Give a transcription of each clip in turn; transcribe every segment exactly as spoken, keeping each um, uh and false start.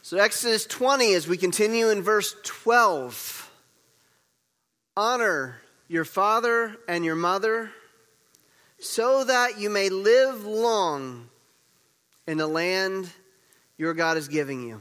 So Exodus twenty, as we continue in verse twelve. Honor your father and your mother, so that you may live long in the land your God is giving you.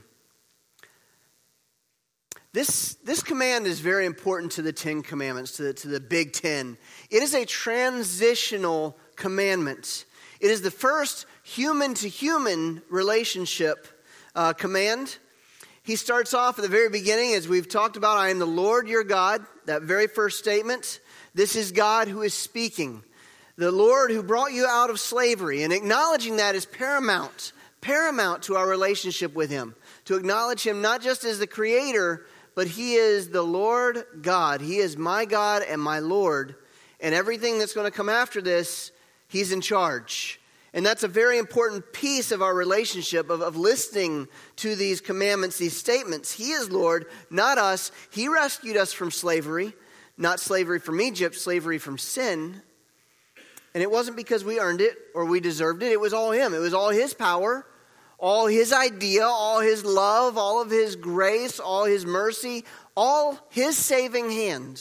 This, this command is very important to the Ten Commandments, to the, to the Big Ten. It is a transitional commandment. It is the first human-to-human relationship uh, command. He starts off at the very beginning, as we've talked about, I am the Lord your God, that very first statement. This is God who is speaking. The Lord who brought you out of slavery, and acknowledging that is paramount, paramount to our relationship with him. To acknowledge him not just as the creator, but he is the Lord God. He is my God and my Lord. And everything that's going to come after this, he's in charge. And that's a very important piece of our relationship, of, of listening to these commandments, these statements. He is Lord, not us. He rescued us from slavery, not slavery from Egypt, slavery from sin. And it wasn't because we earned it or we deserved it. It was all him. It was all his power, all his idea, all his love, all of his grace, all his mercy, all his saving hand.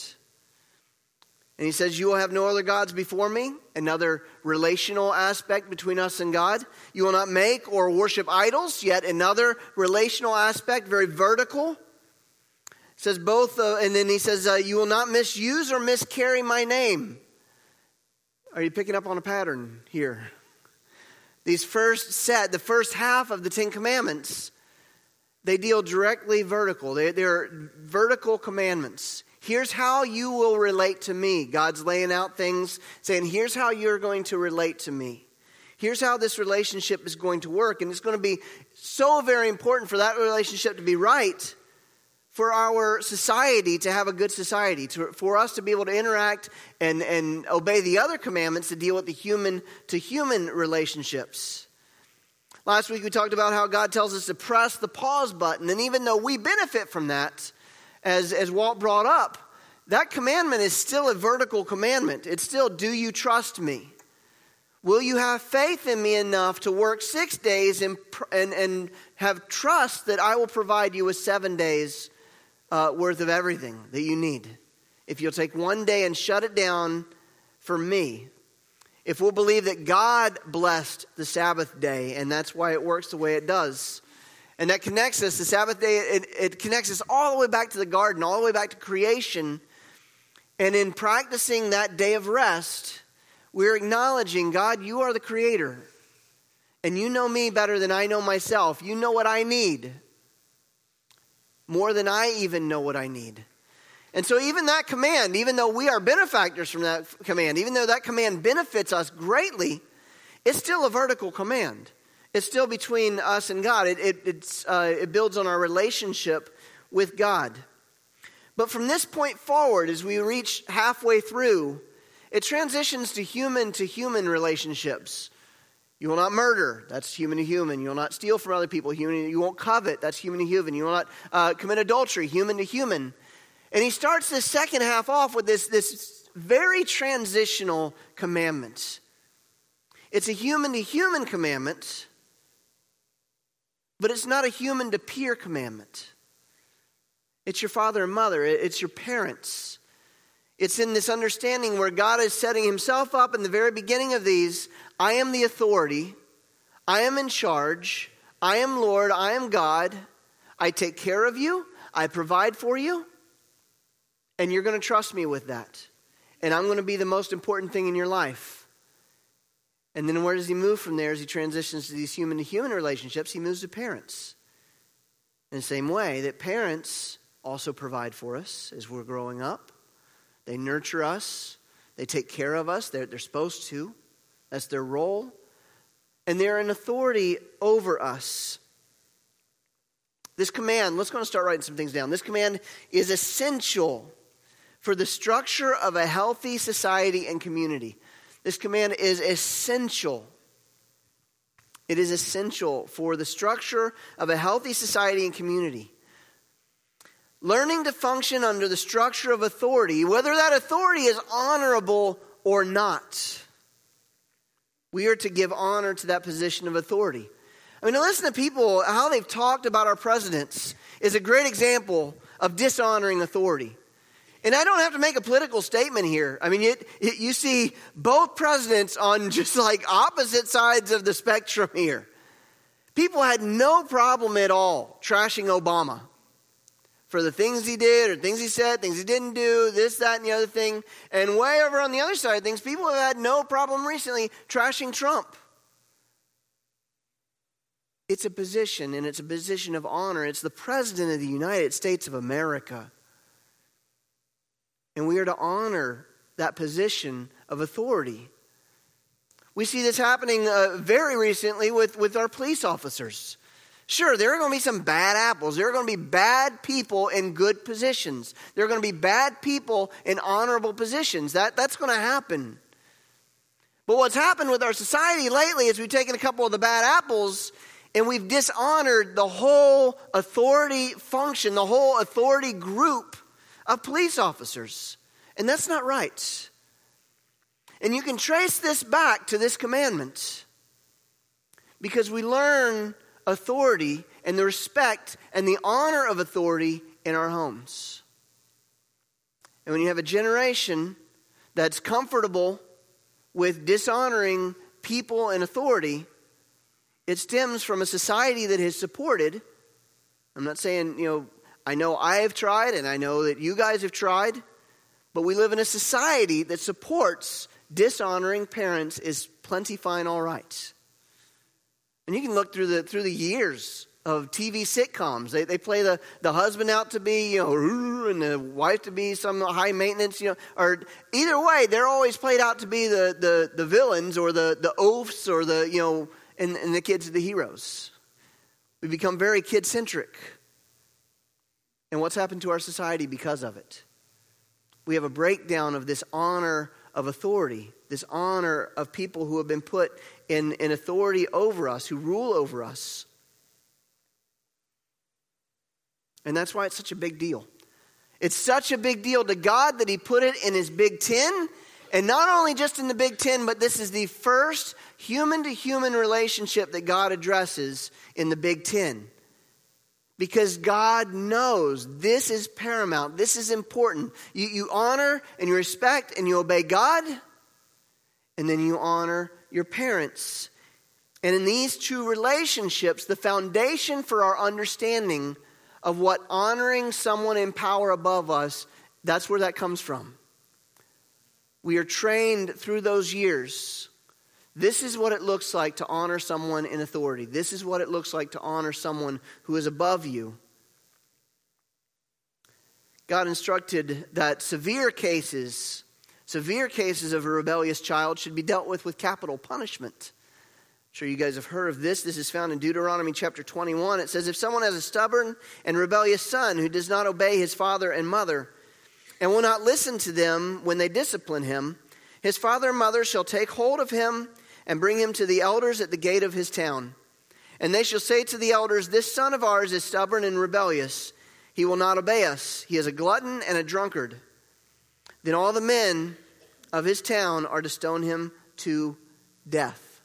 And he says, you will have no other gods before me. Another relational aspect between us and God. You will not make or worship idols. Yet another relational aspect, very vertical. It says both, uh, and then he says, uh, you will not misuse or miscarry my name. Are you picking up on a pattern here? These first set, the first half of the Ten Commandments, they deal directly vertical. They, they're vertical commandments. Here's how you will relate to me. God's laying out things, saying, here's how you're going to relate to me. Here's how this relationship is going to work. And it's going to be so very important for that relationship to be right, for our society to have a good society, to, for us to be able to interact and, and obey the other commandments to deal with the human-to-human relationships. Last week we talked about how God tells us to press the pause button. And even though we benefit from that, As, as Walt brought up, that commandment is still a vertical commandment. It's still, do you trust me? Will you have faith in me enough to work six days and, and, and have trust that I will provide you with seven days uh, worth of everything that you need? If you'll take one day and shut it down for me. If we'll believe that God blessed the Sabbath day, and that's why it works the way it does. And that connects us, the Sabbath day, it, it connects us all the way back to the garden, all the way back to creation. And in practicing that day of rest, we're acknowledging, God, you are the creator. And you know me better than I know myself. You know what I need. More than I even know what I need. And so even that command, even though we are benefactors from that command, even though that command benefits us greatly, it's still a vertical command. It's still between us and God. It, it, it's, uh, it builds on our relationship with God. But from this point forward, as we reach halfway through, it transitions to human-to-human relationships. You will not murder. That's human to human. You will not steal from other people. Human. You won't covet. That's human to human. You will not uh, commit adultery. Human to human. And he starts this second half off with this, this very transitional commandment. It's a human-to-human commandment. But it's not a human-to-peer commandment. It's your father and mother. It's your parents. It's in this understanding where God is setting himself up in the very beginning of these. I am the authority. I am in charge. I am Lord. I am God. I take care of you. I provide for you. And you're going to trust me with that. And I'm going to be the most important thing in your life. And then where does he move from there as he transitions to these human-to-human relationships? He moves to parents. In the same way that parents also provide for us as we're growing up. They nurture us. They take care of us. They're, they're supposed to. That's their role. And they're an authority over us. This command, let's go and start writing some things down. This command is essential for the structure of a healthy society and community. This command is essential. It is essential for the structure of a healthy society and community. Learning to function under the structure of authority, whether that authority is honorable or not. We are to give honor to that position of authority. I mean, to listen to people, how they've talked about our presidents is a great example of dishonoring authority. And I don't have to make a political statement here. I mean, it, it, you see both presidents on just like opposite sides of the spectrum here. People had no problem at all trashing Obama for the things he did or things he said, things he didn't do, this, that, and the other thing. And way over on the other side of things, people have had no problem recently trashing Trump. It's a position, and it's a position of honor. It's the President of the United States of America. And we are to honor that position of authority. We see this happening uh, very recently with, with our police officers. Sure, there are going to be some bad apples. There are going to be bad people in good positions. There are going to be bad people in honorable positions. That, that's going to happen. But what's happened with our society lately is we've taken a couple of the bad apples and we've dishonored the whole authority function, the whole authority group of police officers. And that's not right. And you can trace this back to this commandment because we learn authority and the respect and the honor of authority in our homes. And when you have a generation that's comfortable with dishonoring people and authority, it stems from a society that has supported. I'm not saying, you know, I know I have tried and I know that you guys have tried, but we live in a society that supports dishonoring parents is plenty fine, all right. And you can look through the through the years of T V sitcoms. They they play the, the husband out to be, you know, and the wife to be some high maintenance, you know, or either way, they're always played out to be the the, the villains or the, the oafs or the, you know, and, and the kids are the heroes. We become very kid-centric. And what's happened to our society because of it? We have a breakdown of this honor of authority, this honor of people who have been put in, in authority over us, who rule over us. And that's why it's such a big deal. It's such a big deal to God that he put it in his Big Ten. And not only just in the Big Ten, but this is the first human-to-human relationship that God addresses in the Big Ten. Because God knows this is paramount. This is important. You, you honor and you respect and you obey God. And then you honor your parents. And in these two relationships, the foundation for our understanding of what honoring someone in power above us, that's where that comes from. We are trained through those years. This is what it looks like to honor someone in authority. This is what it looks like to honor someone who is above you. God instructed that severe cases, severe cases of a rebellious child should be dealt with with capital punishment. I'm sure you guys have heard of this. This is found in Deuteronomy chapter twenty-one. It says, if someone has a stubborn and rebellious son who does not obey his father and mother and will not listen to them when they discipline him, his father and mother shall take hold of him and bring him to the elders at the gate of his town. And they shall say to the elders, this son of ours is stubborn and rebellious. He will not obey us. He is a glutton and a drunkard. Then all the men of his town are to stone him to death.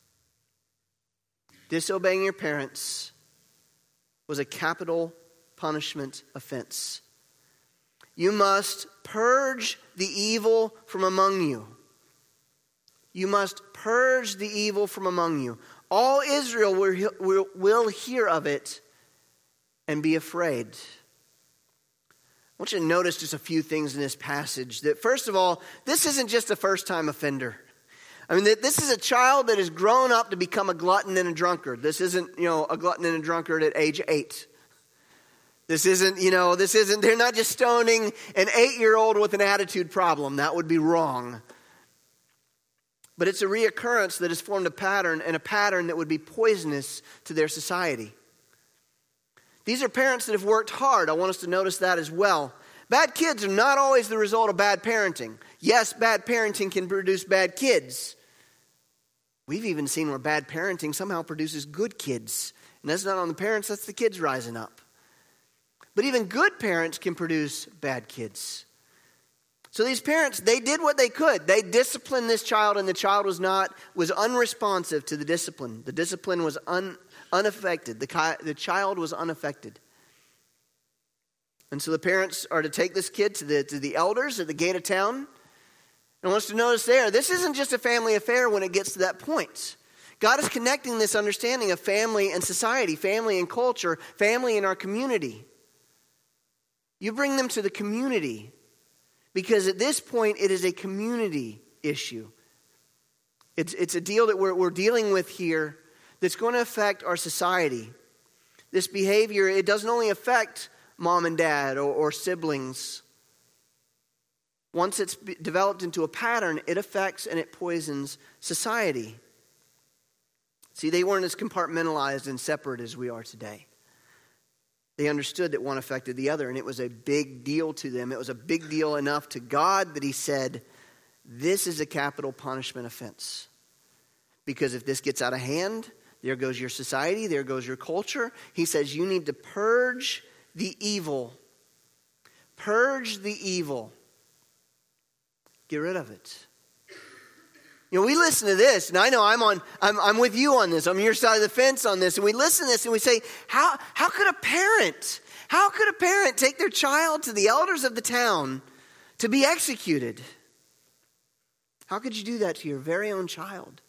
Disobeying your parents was a capital punishment offense. You must purge the evil from among you. You must purge the evil from among you. All Israel will, will, will hear of it and be afraid. I want you to notice just a few things in this passage. That first of all, this isn't just a first-time offender. I mean, this is a child that has grown up to become a glutton and a drunkard. This isn't, you know, a glutton and a drunkard at age eight. This isn't, you know, this isn't, they're not just stoning an eight-year-old with an attitude problem. That would be wrong. But it's a reoccurrence that has formed a pattern, and a pattern that would be poisonous to their society. These are parents that have worked hard. I want us to notice that as well. Bad kids are not always the result of bad parenting. Yes, bad parenting can produce bad kids. We've even seen where bad parenting somehow produces good kids. And that's not on the parents, that's the kids rising up. But even good parents can produce bad kids. So these parents, they did what they could. They disciplined this child, and the child was not, was unresponsive to the discipline. The discipline was un, unaffected. The, ki- the child was unaffected. And so the parents are to take this kid to the, to the elders at the gate of town. And I want us to notice there, this isn't just a family affair when it gets to that point. God is connecting this understanding of family and society, family and culture, family in our community. You bring them to the community because at this point it is a community issue. It's, it's a deal that we're, we're dealing with here that's going to affect our society. This behavior, it doesn't only affect mom and dad or, or siblings. Once it's developed into a pattern, it affects and it poisons society. See, they weren't as compartmentalized and separate as we are today. They understood that one affected the other, and it was a big deal to them. It was a big deal enough to God that he said, this is a capital punishment offense. Because if this gets out of hand, there goes your society, there goes your culture. He says you need to purge the evil. Purge the evil. Get rid of it. You know, we listen to this, and I know I'm on. I'm, I'm with you on this. I'm on your side of the fence on this, and we listen to this, and we say, "How how could a parent? How could a parent take their child to the elders of the town to be executed? How could you do that to your very own child?"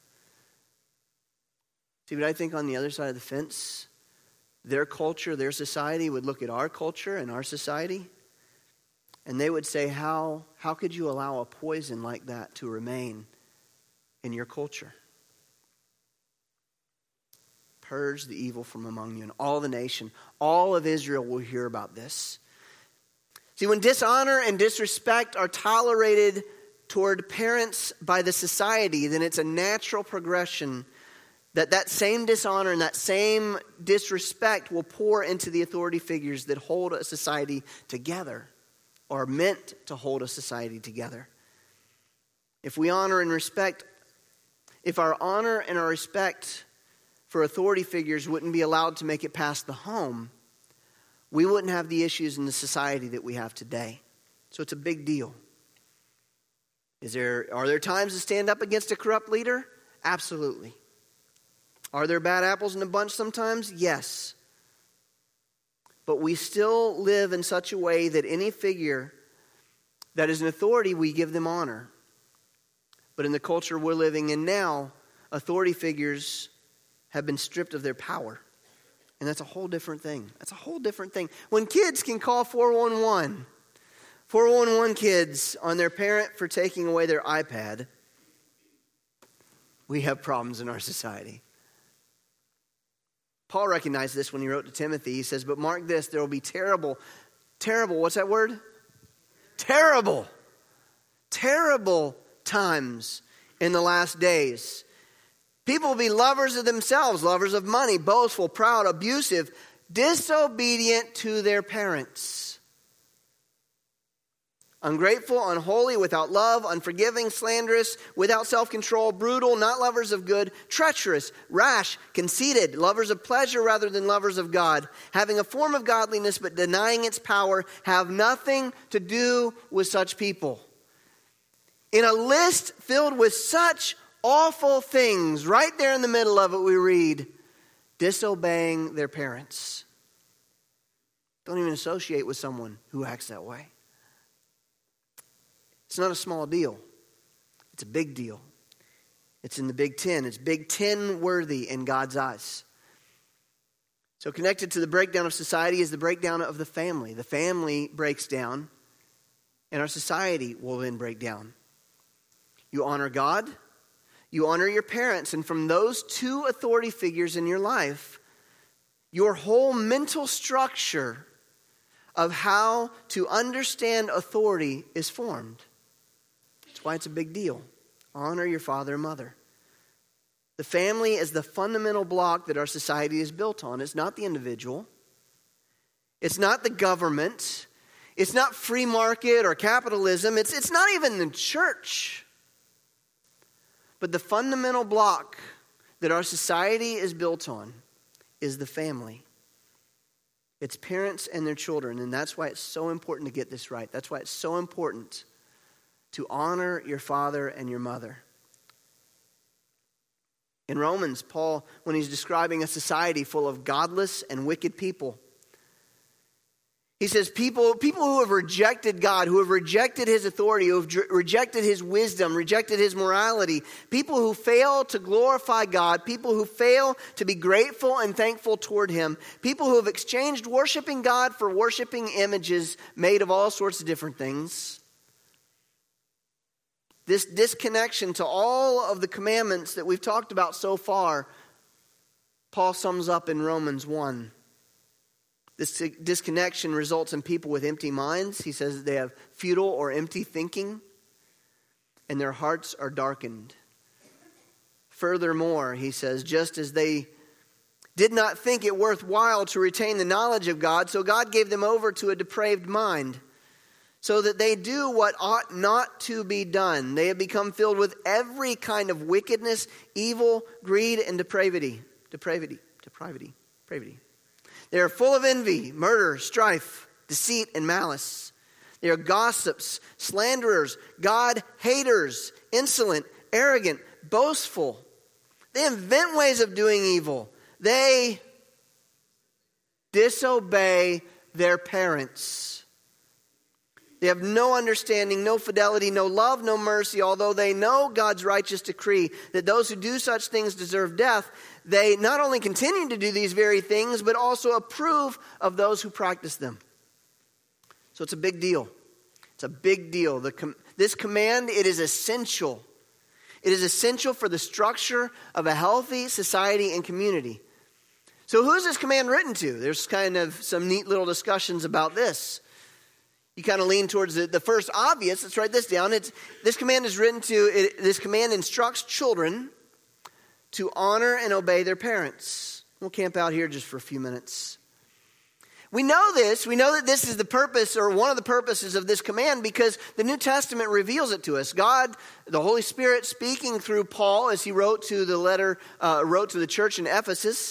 See, but I think on the other side of the fence, their culture, their society would look at our culture and our society, and they would say, "How how could you allow a poison like that to remain in your culture? Purge the evil from among you." And all the nation, all of Israel will hear about this. See, when dishonor and disrespect are tolerated toward parents by the society, then it's a natural progression that that same dishonor and that same disrespect will pour into the authority figures that hold a society together or are meant to hold a society together. If we honor and respect If our honor and our respect for authority figures wouldn't be allowed to make it past the home, we wouldn't have the issues in the society that we have today. So it's a big deal. Is there, are there times to stand up against a corrupt leader? Absolutely. Are there bad apples in the bunch sometimes? Yes. But we still live in such a way that any figure that is an authority, we give them honor. But in the culture we're living in now, authority figures have been stripped of their power. And that's a whole different thing. That's a whole different thing. When kids can call four one one, four one one kids on their parent for taking away their iPad, we have problems in our society. Paul recognized this when he wrote to Timothy. He says, "But mark this, there will be terrible, terrible, what's that word? Terrible, terrible times in the last days. People will be lovers of themselves, lovers of money, boastful, proud, abusive, disobedient to their parents, ungrateful, unholy, without love, unforgiving, slanderous, without self-control, brutal, not lovers of good, treacherous, rash, conceited, lovers of pleasure rather than lovers of God, having a form of godliness but denying its power. Have nothing to do with such people." In a list filled with such awful things, right there in the middle of it we read, disobeying their parents. Don't even associate with someone who acts that way. It's not a small deal. It's a big deal. It's in the Big Ten. It's Big Ten worthy in God's eyes. So connected to the breakdown of society is the breakdown of the family. The family breaks down, and our society will then break down. You honor God, you honor your parents, and from those two authority figures in your life, your whole mental structure of how to understand authority is formed. That's why it's a big deal. Honor your father and mother. The family is the fundamental block that our society is built on. It's not the individual. It's not the government. It's not free market or capitalism. It's, it's not even the church. But the fundamental block that our society is built on is the family. It's parents and their children, and that's why it's so important to get this right. That's why it's so important to honor your father and your mother. In Romans, Paul, when he's describing a society full of godless and wicked people, he says people, people who have rejected God, who have rejected his authority, who have rejected his wisdom, rejected his morality, people who fail to glorify God, people who fail to be grateful and thankful toward him, people who have exchanged worshiping God for worshiping images made of all sorts of different things. This disconnection to all of the commandments that we've talked about so far, Paul sums up in Romans one. This disconnection results in people with empty minds. He says that they have futile or empty thinking, and their hearts are darkened. Furthermore, he says, just as they did not think it worthwhile to retain the knowledge of God, so God gave them over to a depraved mind, so that they do what ought not to be done. They have become filled with every kind of wickedness, evil, greed, and depravity. Depravity, depravity, depravity. They are full of envy, murder, strife, deceit, and malice. They are gossips, slanderers, God-haters, insolent, arrogant, boastful. They invent ways of doing evil. They disobey their parents. They have no understanding, no fidelity, no love, no mercy. Although they know God's righteous decree that those who do such things deserve death, they not only continue to do these very things, but also approve of those who practice them. So it's a big deal. It's a big deal. The com- this command, it is essential. It is essential for the structure of a healthy society and community. So who is this command written to? There's kind of some neat little discussions about this. You kind of lean towards the, the first obvious. Let's write this down. It's, this command is written to, it, this command instructs children to honor and obey their parents. We'll camp out here just for a few minutes. We know this. We know that this is the purpose, or one of the purposes of this command, because the New Testament reveals it to us. God, the Holy Spirit, speaking through Paul as he wrote to the letter, uh, wrote to the church in Ephesus.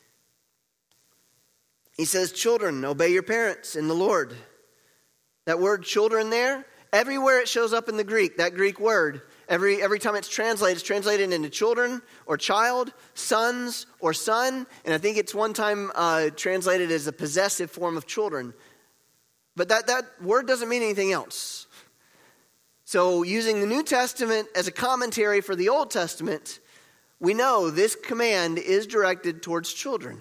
He says, "Children, obey your parents in the Lord." That word children there, everywhere it shows up in the Greek, that Greek word, every every time it's translated, it's translated into children or child, sons or son. And I think it's one time uh, translated as a possessive form of children. But that, that word doesn't mean anything else. So using the New Testament as a commentary for the Old Testament, we know this command is directed towards children.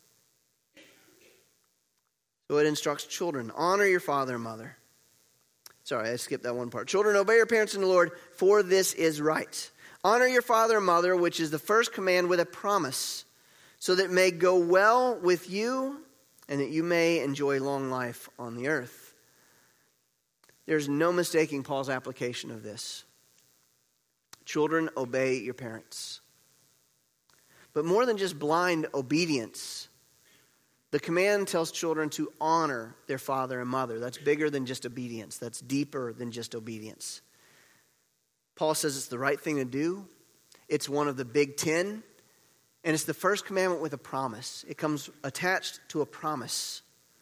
So it instructs children, honor your father and mother. Sorry, I skipped that one part. Children, obey your parents in the Lord, for this is right. Honor your father and mother, which is the first command, with a promise, so that it may go well with you and that you may enjoy long life on the earth. There's no mistaking Paul's application of this. Children, obey your parents. But more than just blind obedience, the command tells children to honor their father and mother. That's bigger than just obedience. That's deeper than just obedience. Paul says it's the right thing to do. It's one of the big ten. And it's the first commandment with a promise. It comes attached to a promise.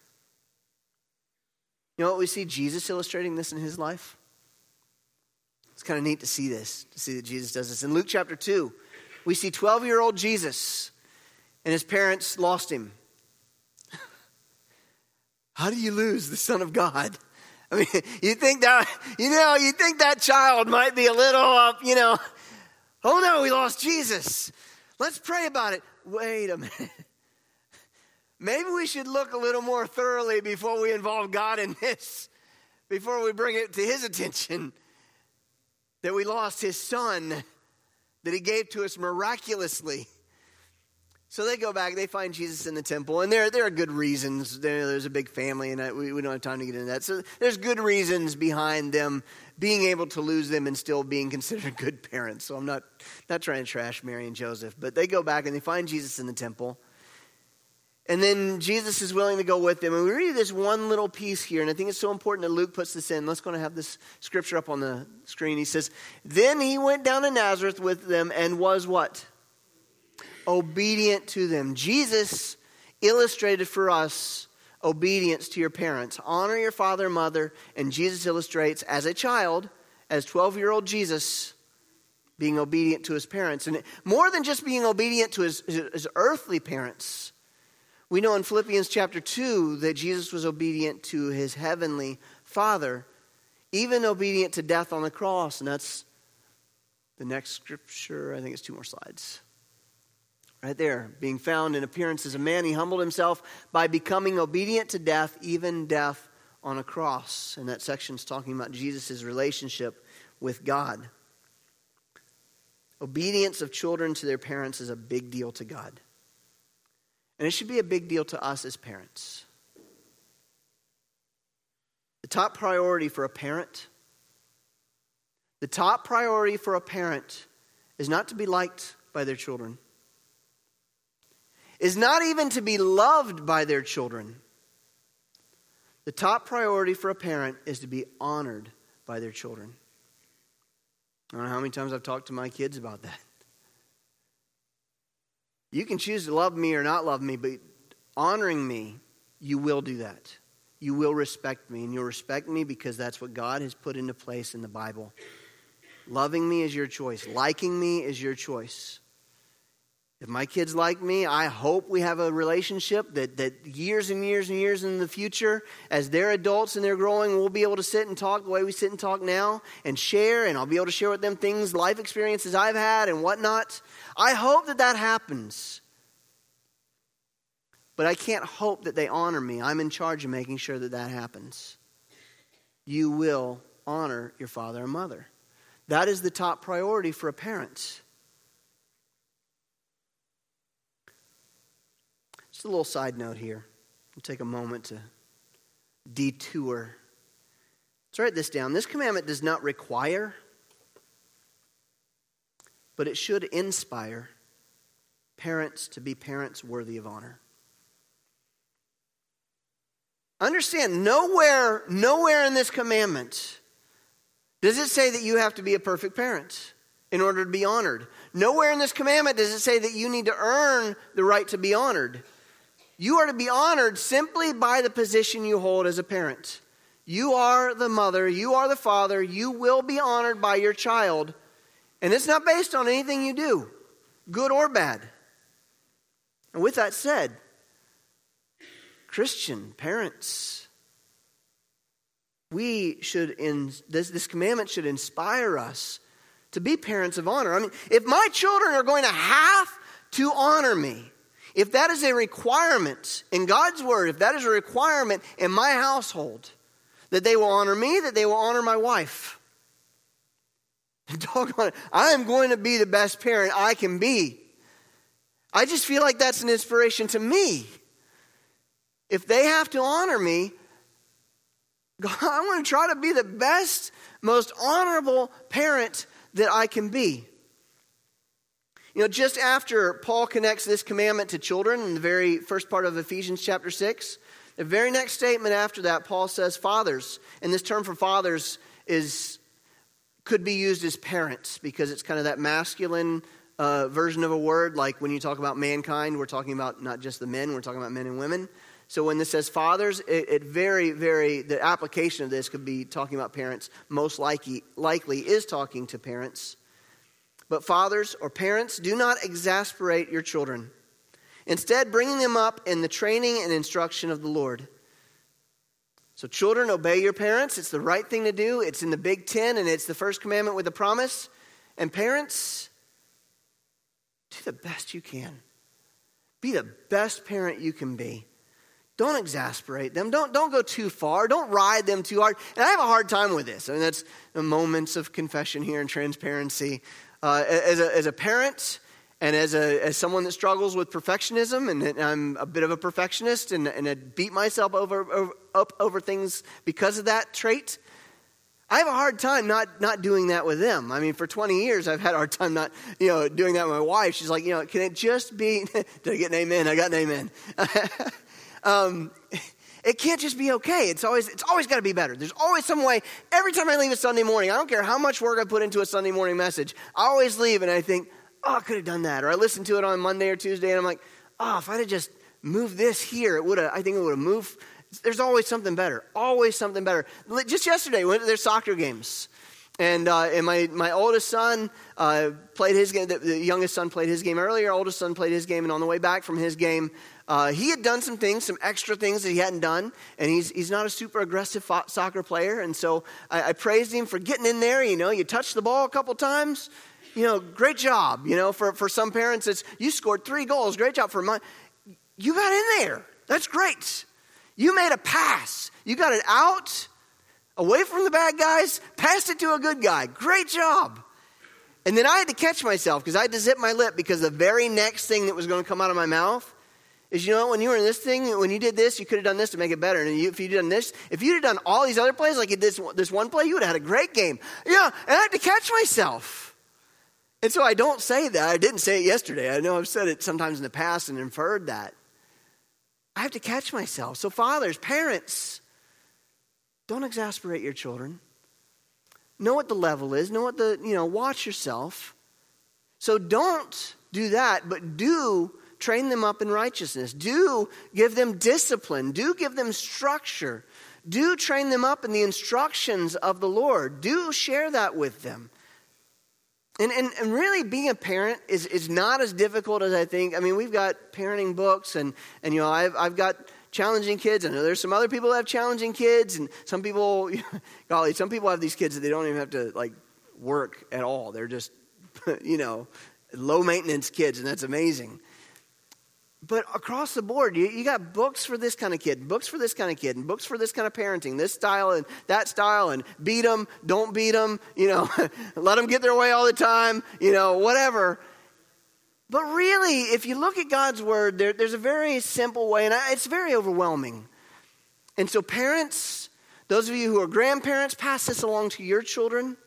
You know what we see Jesus illustrating this in his life? It's kind of neat to see this, to see that Jesus does this. In Luke chapter two, we see twelve-year-old Jesus, and his parents lost him. How do you lose the Son of God? I mean, you think that, you know, you think that child might be a little, uh, you know, oh no, we lost Jesus. Let's pray about it. Wait a minute. Maybe we should look a little more thoroughly before we involve God in this, before we bring it to his attention that we lost his son that he gave to us miraculously. So they go back, they find Jesus in the temple, and there, there are good reasons. There, there's a big family, and I, we, we don't have time to get into that. So there's good reasons behind them being able to lose them and still being considered good parents. So I'm not, not trying to trash Mary and Joseph. But they go back, and they find Jesus in the temple. And then Jesus is willing to go with them. And we read this one little piece here, and I think it's so important that Luke puts this in. Let's go and have this scripture up on the screen. He says, "Then he went down to Nazareth with them and was" what? "Obedient to them." Jesus illustrated for us obedience to your parents. Honor your father and mother. And Jesus illustrates as a child, as twelve-year-old Jesus, being obedient to his parents. And more than just being obedient to his, his, his earthly parents, we know in Philippians chapter two that Jesus was obedient to his heavenly Father, even obedient to death on the cross. And that's the next scripture. I think it's two more slides. Right there. Being found in appearance as a man, he humbled himself by becoming obedient to death, even death on a cross. And that section's talking about Jesus' relationship with God. Obedience of children to their parents is a big deal to God. And it should be a big deal to us as parents. The top priority for a parent, the top priority for a parent is not to be liked by their children. Is not even to be loved by their children. The top priority for a parent is to be honored by their children. I don't know how many times I've talked to my kids about that. You can choose to love me or not love me, but honoring me, you will do that. You will respect me, and you'll respect me because that's what God has put into place in the Bible. Loving me is your choice. Liking me is your choice. If my kids like me, I hope we have a relationship that, that years and years and years in the future, as they're adults and they're growing, we'll be able to sit and talk the way we sit and talk now and share, and I'll be able to share with them things, life experiences I've had and whatnot. I hope that that happens. But I can't hope that they honor me. I'm in charge of making sure that that happens. You will honor your father and mother. That is the top priority for a parent. Just a little side note here. We'll take a moment to detour. Let's write this down. This commandment does not require, but it should inspire parents to be parents worthy of honor. Understand, nowhere, nowhere in this commandment does it say that you have to be a perfect parent in order to be honored. Nowhere in this commandment does it say that you need to earn the right to be honored. You are to be honored simply by the position you hold as a parent. You are the mother, you are the father, you will be honored by your child. And it's not based on anything you do, good or bad. And with that said, Christian parents, we should, in this, this commandment should inspire us to be parents of honor. I mean, if my children are going to have to honor me, if that is a requirement in God's word, if that is a requirement in my household, that they will honor me, that they will honor my wife. Doggone it, I am going to be the best parent I can be. I just feel like that's an inspiration to me. If they have to honor me, God, I want to try to be the best, most honorable parent that I can be. You know, just after Paul connects this commandment to children in the very first part of Ephesians chapter six, the very next statement after that, Paul says fathers. And this term for fathers is could be used as parents because it's kind of that masculine uh, version of a word. Like when you talk about mankind, we're talking about not just the men, we're talking about men and women. So when this says fathers, it, it very, very, the application of this could be talking about parents. Most likely, likely is talking to parents. But fathers or parents, do not exasperate your children. Instead, bringing them up in the training and instruction of the Lord. So children, obey your parents. It's the right thing to do. It's in the Big Ten, and it's the first commandment with a promise. And parents, do the best you can. Be the best parent you can be. Don't exasperate them. Don't, don't go too far. Don't ride them too hard. And I have a hard time with this. I mean, that's moments of confession here and transparency. Uh, as, a, as a parent and as a as someone that struggles with perfectionism, and I'm a bit of a perfectionist, and, and I beat myself over, over up over things because of that trait, I have a hard time not not doing that with them. I mean, for twenty years, I've had a hard time not, you know, doing that with my wife. She's like, you know, can it just be, did I get an amen? I got an amen. um, It can't just be okay. It's always it's always got to be better. There's always some way. Every time I leave a Sunday morning, I don't care how much work I put into a Sunday morning message, I always leave and I think, oh, I could have done that. Or I listen to it on Monday or Tuesday and I'm like, oh, if I'd have just moved this here, it would have, I think it would have moved. There's always something better. Always something better. Just yesterday, we went to their soccer games. And uh, and my, my oldest son uh, played his game. The, the youngest son played his game earlier. Oldest son played his game. And on the way back from his game, uh, he had done some things, some extra things that he hadn't done. And he's he's not a super aggressive fo- soccer player. And so I, I praised him for getting in there. You know, you touched the ball a couple times. You know, great job. You know, for, for some parents, it's you scored three goals. Great job. For mine, you got in there. That's great. You made a pass. You got it out. Away from the bad guys, passed it to a good guy. Great job. And then I had to catch myself because I had to zip my lip because the very next thing that was going to come out of my mouth is, you know, when you were in this thing, when you did this, you could have done this to make it better. And you, if you'd done this, if you'd have done all these other plays like you did this, this one play, you would have had a great game. Yeah, and I had to catch myself. And so I don't say that. I didn't say it yesterday. I know I've said it sometimes in the past and inferred that. I have to catch myself. So fathers, parents, don't exasperate your children. Know what the level is. Know what the, you know, watch yourself. So don't do that, but do train them up in righteousness. Do give them discipline. Do give them structure. Do train them up in the instructions of the Lord. Do share that with them. And, and, and really being a parent is, is not as difficult as I think. I mean, we've got parenting books and, and you know, I've, I've got challenging kids. I know there's some other people that have challenging kids, and some people, golly, some people have these kids that they don't even have to like work at all. They're just, you know, low maintenance kids, and that's amazing. But across the board, you, you got books for this kind of kid, books for this kind of kid, and books for this kind of parenting, this style and that style, and beat them, don't beat them, you know, let them get their way all the time, you know, whatever. But really, if you look at God's word, there, there's a very simple way, and it's very overwhelming. And so parents, those of you who are grandparents, pass this along to your children.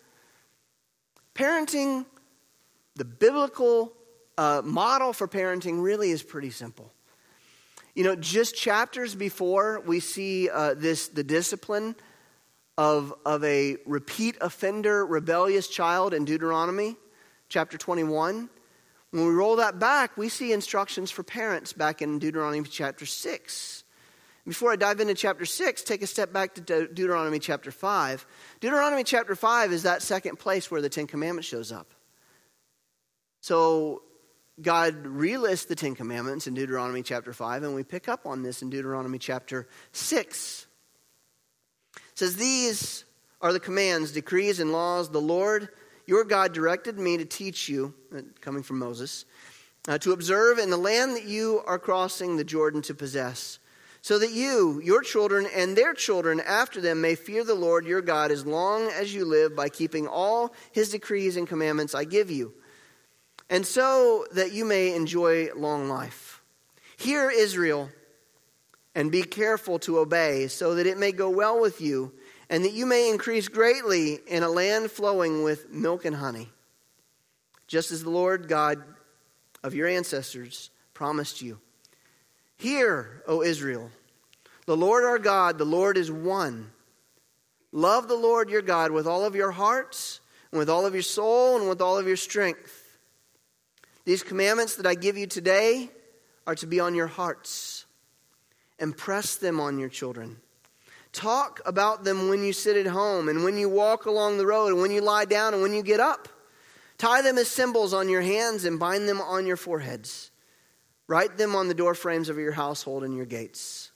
Parenting, the biblical uh, model for parenting really is pretty simple. You know, just chapters before we see uh, this, the discipline of, of a repeat offender, rebellious child in Deuteronomy, chapter twenty-one. When we roll that back, we see instructions for parents back in Deuteronomy chapter six. Before I dive into chapter six, take a step back to De- Deuteronomy chapter five. Deuteronomy chapter five is that second place where the Ten Commandments shows up. So God relists the Ten Commandments in Deuteronomy chapter five, and we pick up on this in Deuteronomy chapter six. It says, "These are the commands, decrees, and laws the Lord your God directed me to teach you," coming from Moses, uh, "to observe in the land that you are crossing the Jordan to possess, so that you, your children, and their children after them may fear the Lord your God as long as you live by keeping all his decrees and commandments I give you, and so that you may enjoy long life. Hear, Israel, and be careful to obey, so that it may go well with you, and that you may increase greatly in a land flowing with milk and honey, just as the Lord God of your ancestors promised you. Hear, O Israel, the Lord our God, the Lord is one. Love the Lord your God with all of your hearts, and with all of your soul, and with all of your strength. These commandments that I give you today are to be on your hearts. Impress them on your children. Talk about them when you sit at home, and when you walk along the road, and when you lie down, and when you get up. Tie them as symbols on your hands and bind them on your foreheads. Write them on the door frames of your household and your gates."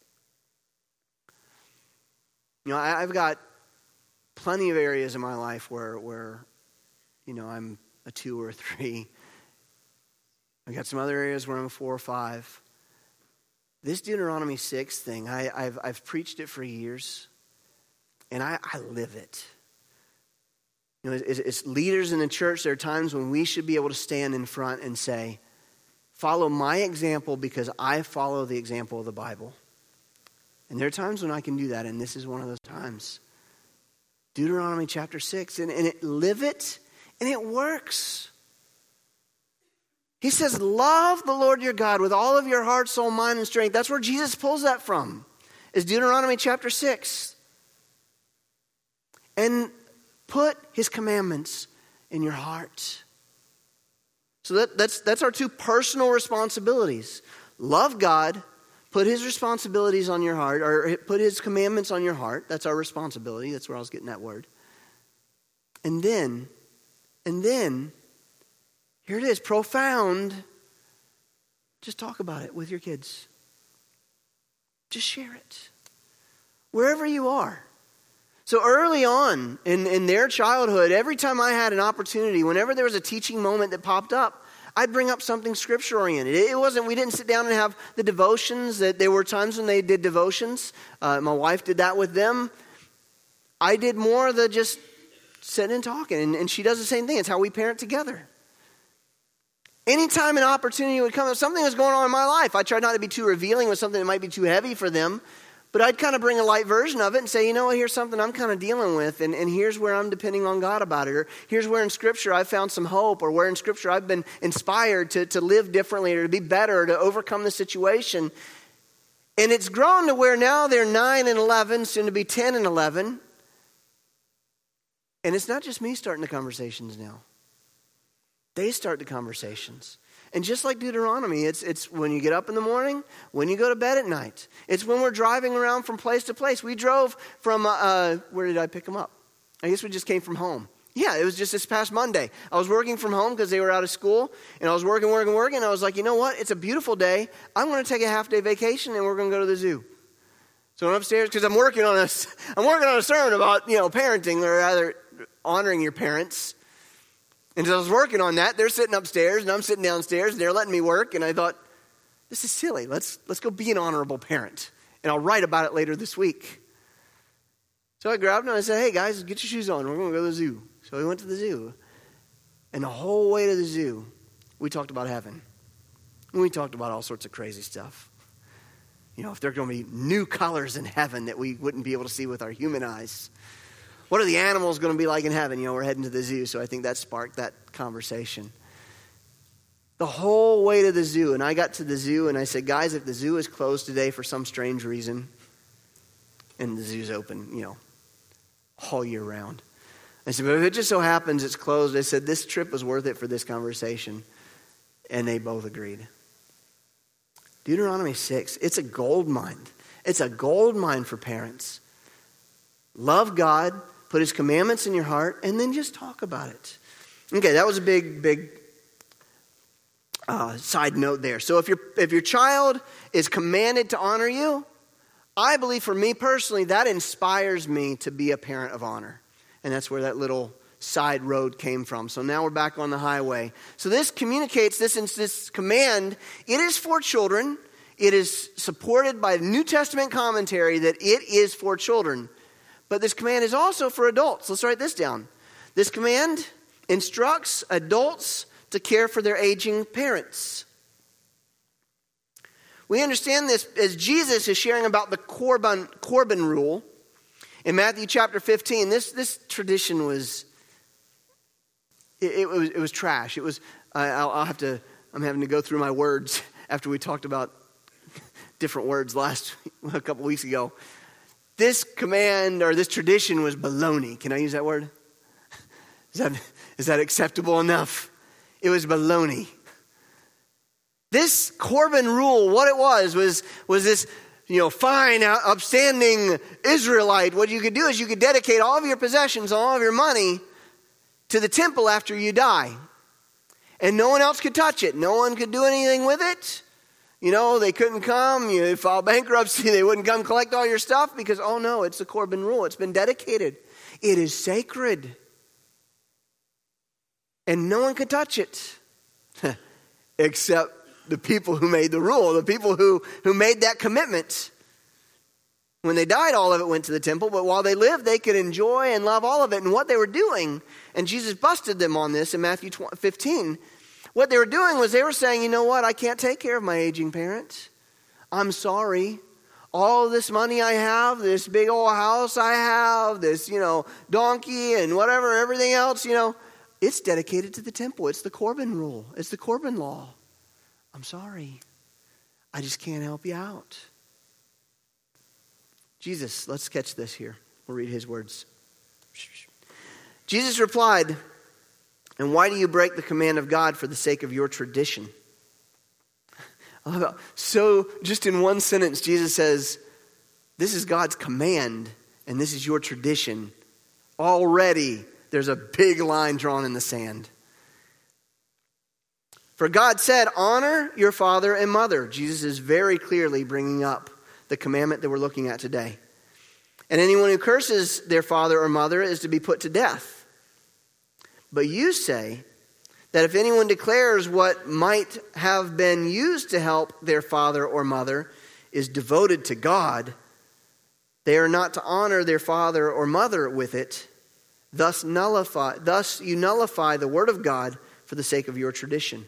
You know, I, I've got plenty of areas in my life where, where, you know, I'm a two or a three. I've got some other areas where I'm a four or five. This Deuteronomy six thing, I, I've, I've preached it for years, and I, I live it. You know, as, as leaders in the church, there are times when we should be able to stand in front and say, follow my example because I follow the example of the Bible. And there are times when I can do that, and this is one of those times. Deuteronomy chapter six, and, and it live it, and it works. He says, love the Lord your God with all of your heart, soul, mind, and strength. That's where Jesus pulls that from, is Deuteronomy chapter six. And put his commandments in your heart. So that, that's, that's our two personal responsibilities. Love God, put his responsibilities on your heart, or put his commandments on your heart. That's our responsibility. That's where I was getting that word. And then, and then, here it is, profound. Just talk about it with your kids. Just share it. Wherever you are. So early on in, in their childhood, every time I had an opportunity, whenever there was a teaching moment that popped up, I'd bring up something scripture-oriented. It wasn't, we didn't sit down and have the devotions. That there were times when they did devotions. Uh, my wife did that with them. I did more of the just sitting and talking. And, and she does the same thing. It's how we parent together. Anytime an opportunity would come, if something was going on in my life, I tried not to be too revealing with something that might be too heavy for them. But I'd kind of bring a light version of it and say, you know what, here's something I'm kind of dealing with, and, and here's where I'm depending on God about it. Or here's where in Scripture I've found some hope, or where in Scripture I've been inspired to, to live differently, or to be better, or to overcome the situation. And it's grown to where now they're nine and eleven, soon to be ten and eleven. And it's not just me starting the conversations now. They start the conversations. And just like Deuteronomy, it's it's when you get up in the morning, when you go to bed at night. It's when we're driving around from place to place. We drove from, uh, uh, where did I pick them up? I guess we just came from home. Yeah, it was just this past Monday. I was working from home because they were out of school. And I was working, working, working. And I was like, you know what? It's a beautiful day. I'm going to take a half-day vacation and we're going to go to the zoo. So I'm upstairs because I'm working on a, I'm working on a sermon about, you know, parenting, or rather honoring your parents. And as I was working on that, they're sitting upstairs and I'm sitting downstairs and they're letting me work. And I thought, this is silly. Let's let's go be an honorable parent. And I'll write about it later this week. So I grabbed them and I said, hey guys, get your shoes on. We're going to go to the zoo. So we went to the zoo. And the whole way to the zoo, we talked about heaven. And we talked about all sorts of crazy stuff. You know, if there are going to be new colors in heaven that we wouldn't be able to see with our human eyes. What are the animals going to be like in heaven? You know, we're heading to the zoo, so I think that sparked that conversation. The whole way to the zoo, and I got to the zoo, and I said, guys, if the zoo is closed today for some strange reason, and the zoo's open, you know, all year round. I said, but if it just so happens it's closed, I said, this trip was worth it for this conversation. And they both agreed. Deuteronomy six, it's a gold mine. It's a gold mine for parents. Love God. Put his commandments in your heart, and then just talk about it. Okay, that was a big, big uh, side note there. So if your if your child is commanded to honor you, I believe for me personally, that inspires me to be a parent of honor. And that's where that little side road came from. So now we're back on the highway. So this communicates, this, this command, it is for children. It is supported by the New Testament commentary that it is for children. But this command is also for adults. Let's write this down. This command instructs adults to care for their aging parents. We understand this as Jesus is sharing about the Corban, Corban rule. In Matthew chapter fifteen, this, this tradition was, it, it was, it was trash. It was, I'll, I'll have to, I'm having to go through my words after we talked about different words last, a couple weeks ago. This command or this tradition was baloney. Can I use that word? Is that, is that acceptable enough? It was baloney. This Corban rule, what it was, was, was this, you know, fine, upstanding Israelite. What you could do is you could dedicate all of your possessions, all of your money to the temple after you die. And no one else could touch it. No one could do anything with it. You know, they couldn't come, you file bankruptcy, they wouldn't come collect all your stuff because, oh no, it's the Corban rule. It's been dedicated. It is sacred. And no one could touch it except the people who made the rule, the people who, who made that commitment. When they died, all of it went to the temple, but while they lived, they could enjoy and love all of it. And what they were doing, and Jesus busted them on this in Matthew fifteen, what they were doing was they were saying, you know what, I can't take care of my aging parent. I'm sorry. All this money I have, this big old house I have, this, you know, donkey and whatever, everything else, you know, it's dedicated to the temple. It's the Corban rule. It's the Corban law. I'm sorry. I just can't help you out. Jesus, let's catch this here. We'll read his words. Jesus replied, and why do you break the command of God for the sake of your tradition? I love how, so just in one sentence, Jesus says, this is God's command, and this is your tradition. Already There's a big line drawn in the sand. For God said, honor your father and mother. Jesus is very clearly bringing up the commandment that we're looking at today. And anyone who curses their father or mother is to be put to death. But you say that if anyone declares what might have been used to help their father or mother is devoted to God, they are not to honor their father or mother with it. Thus nullify, thus you nullify the word of God for the sake of your tradition.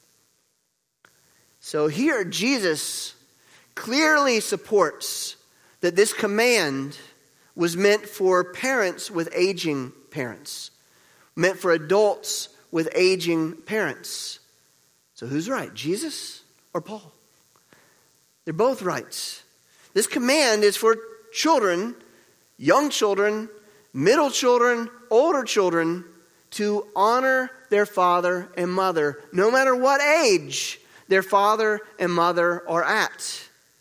So here Jesus clearly supports that this command was meant for parents with aging parents, meant for adults with aging parents. So who's right, Jesus or Paul? They're both right. This command is for children, young children, middle children, older children, to honor their father and mother, no matter what age their father and mother are at.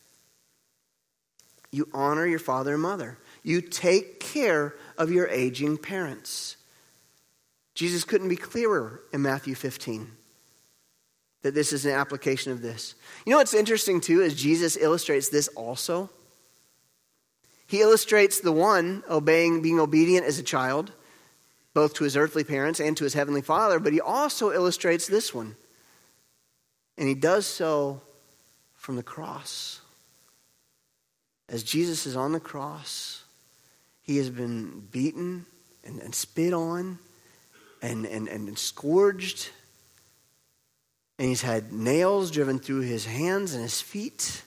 You honor your father and mother. You take care of your aging parents. Jesus couldn't be clearer in Matthew fifteen that this is an application of this. You know what's interesting too is Jesus illustrates this also. He illustrates the one obeying, being obedient as a child, both to his earthly parents and to his heavenly Father, but he also illustrates this one. And he does so from the cross. As Jesus is on the cross, he has been beaten and, and spit on and, and, and scourged. And he's had nails driven through his hands and his feet.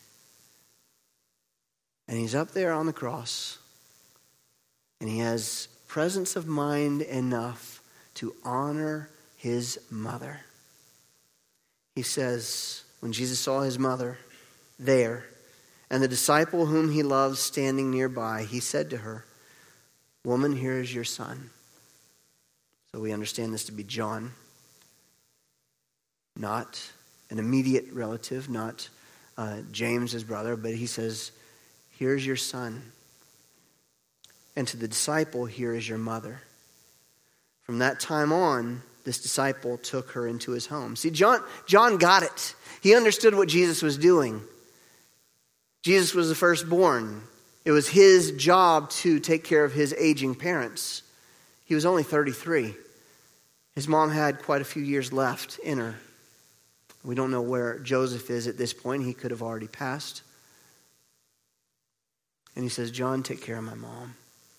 And he's up there on the cross. And he has presence of mind enough to honor his mother. He says, when Jesus saw his mother there, and the disciple whom he loved standing nearby, he said to her, "Woman, here is your son." So we understand this to be John. Not an immediate relative, not uh, James, his brother, but he says, "Here's your son." And to the disciple, "Here is your mother." From that time on, this disciple took her into his home. See, John, John got it. He understood what Jesus was doing. Jesus was the firstborn. It was his job to take care of his aging parents. He was only thirty-three. His mom had quite a few years left in her. We don't know where Joseph is at this point. He could have already passed. And he says, "John, take care of my mom."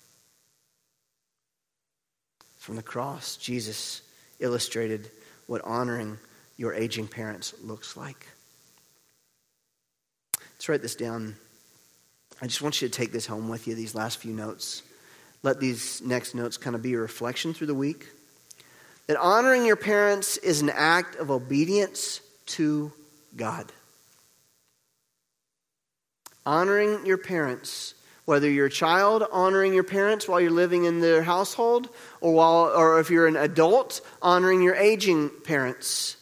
From the cross, Jesus illustrated what honoring your aging parents looks like. Let's write this down. I just want you to take this home with you, these last few notes. Let these next notes kind of be a reflection through the week. That honoring your parents is an act of obedience to God. Honoring your parents, whether you're a child, honoring your parents while you're living in their household, or while, or if you're an adult, honoring your aging parents.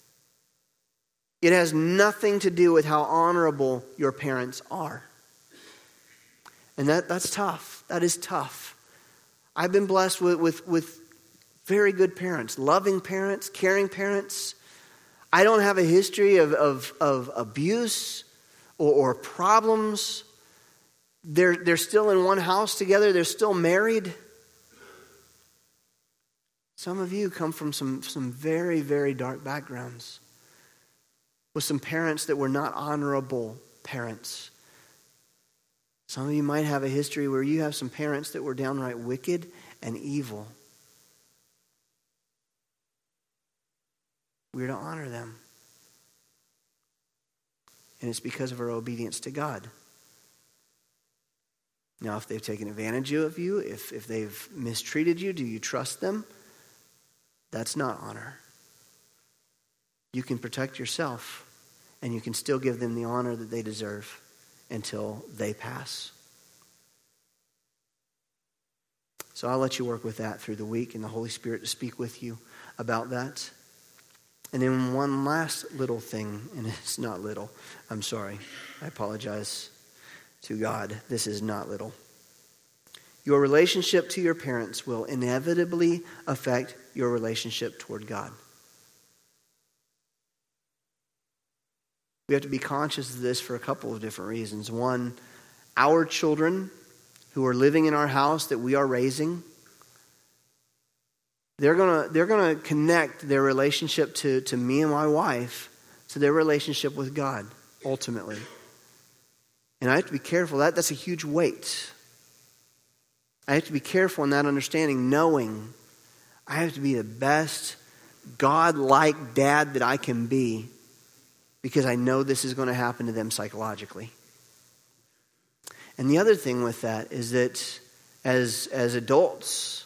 It has nothing to do with how honorable your parents are. And that, that's tough. That is tough. I've been blessed with, with, with very good parents, loving parents, caring parents. I don't have a history of, of, of abuse or, or problems. They're, they're still in one house together. They're still married. Some of you come from some, some very, very dark backgrounds with some parents that were not honorable parents. Some of you might have a history where you have some parents that were downright wicked and evil. We're to honor them. And it's because of our obedience to God. Now, if they've taken advantage of you, if, if they've mistreated you, do you trust them? That's not honor. You can protect yourself, and you can still give them the honor that they deserve until they pass. So I'll let you work with that through the week, and the Holy Spirit to speak with you about that. And then one last little thing, and it's not little. I'm sorry. I apologize to God. This is not little. your relationship to your parents will inevitably affect your relationship toward God. We have to be conscious of this for a couple of different reasons. One, our children who are living in our house that we are raising, they're gonna they're gonna connect their relationship to, to me and my wife to their relationship with God, ultimately. And I have to be careful. That that's a huge weight. I have to be careful in that understanding, knowing I have to be the best God-like dad that I can be, because I know this is going to happen to them psychologically. And the other thing with that is that as, as adults,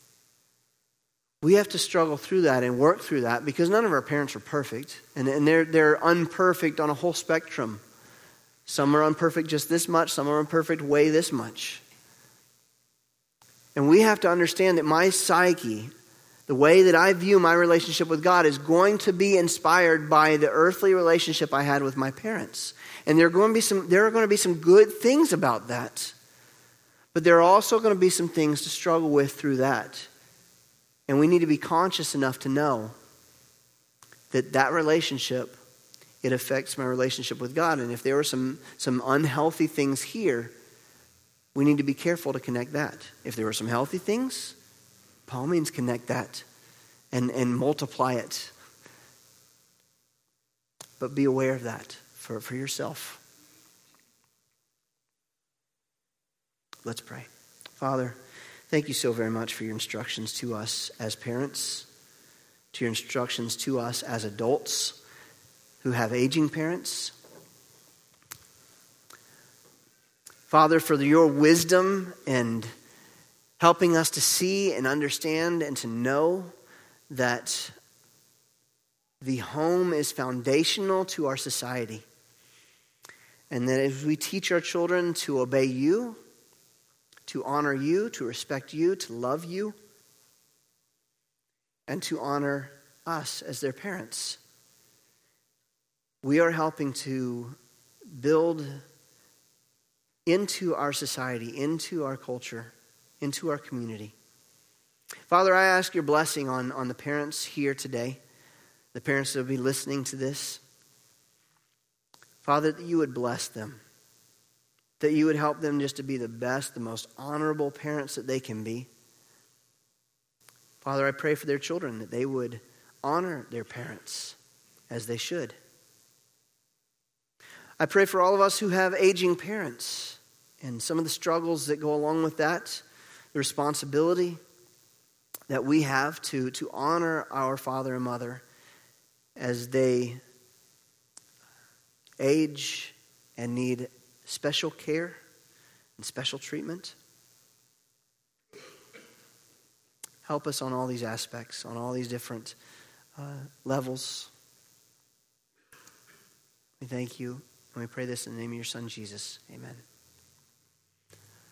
we have to struggle through that and work through that, because none of our parents are perfect. And, and they're, they're unperfect on a whole spectrum. Some are imperfect just this much, some are imperfect way this much. And we have to understand that my psyche, the way that I view my relationship with God, is going to be inspired by the earthly relationship I had with my parents. And there are going to be some, there are going to be some good things about that. But there are also going to be some things to struggle with through that. And we need to be conscious enough to know that that relationship, it affects my relationship with God. And if there are some, some unhealthy things here, we need to be careful to connect that. If there are some healthy things, by all means connect that and, and multiply it. But be aware of that for, for yourself. Let's pray. Father, thank you so very much for your instructions to us as parents, to your instructions to us as adults who have aging parents. Father, for your wisdom and helping us to see and understand and to know that the home is foundational to our society. And that if we teach our children to obey you, to honor you, to respect you, to love you, and to honor us as their parents, we are helping to build into our society, into our culture, into our community. Father, I ask your blessing on, on the parents here today, the parents that will be listening to this. Father, that you would bless them, that you would help them just to be the best, the most honorable parents that they can be. Father, I pray for their children, that they would honor their parents as they should. I pray for all of us who have aging parents and some of the struggles that go along with that, the responsibility that we have to, to honor our father and mother as they age and need special care and special treatment. Help us on all these aspects, on all these different uh, levels. We thank you, and we pray this in the name of your Son, Jesus. Amen.